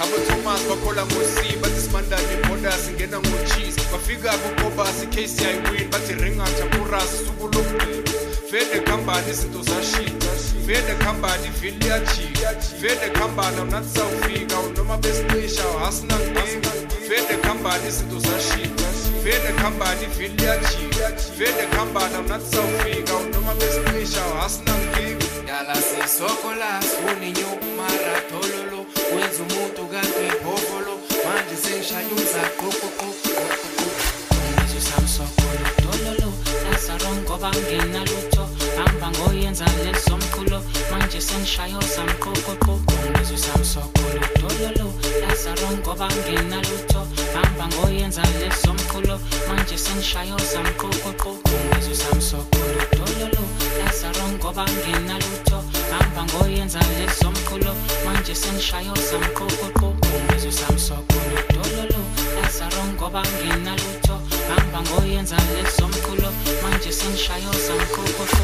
Thomas bakhola ngosi bathi simandane borders ngena ngocheese bafika kuqobasi case yayiwin bathi ringatha kuras sukulokugcina vele khambani izinto zashita vele khambani village vele khambani unathi sawufika noma besicisha asinankinga vele khambani izinto zashita vele khambani village vele khambani unathi sawufika noma besicisha asinankinga yala sisokola uninyuku mara tololo wenza umuntu kanti ibhovolo manje sengishaya umzaqoqoqo ngizwe samsokolo tololo lasarongo bangena lutho hamba ngoyenza lesomkhulo manje sengishaya samqoqoqo ngizwe samsokolo tololo lasarongo bangena lutho hamba ngoyenza lesomkhulo manje sengishaya samqoqoqo ngizwe samsokolo tololo lasarongo bangena lutho hamba ngoyenza lesomkhulo manje sengishaya samqoqoqo ngizwe samsokolo tololo lasarongo bangena lutho hamba ngoyenza lesomkhulo manje sengishaya samqoqoqo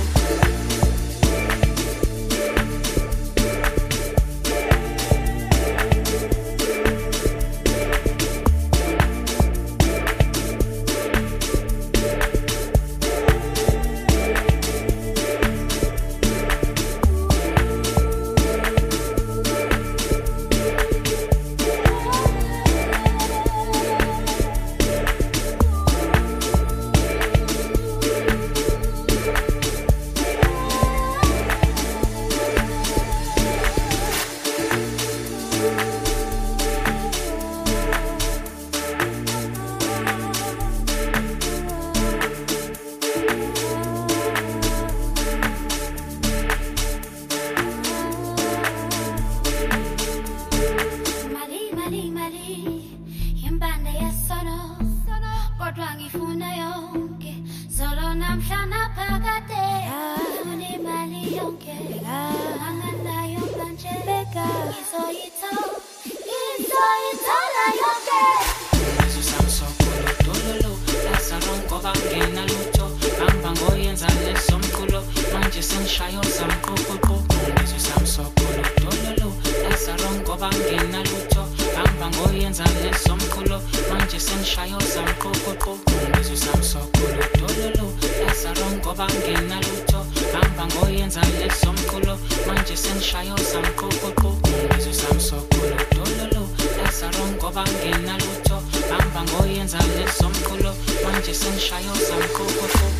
manje sengishaya samqoqoqo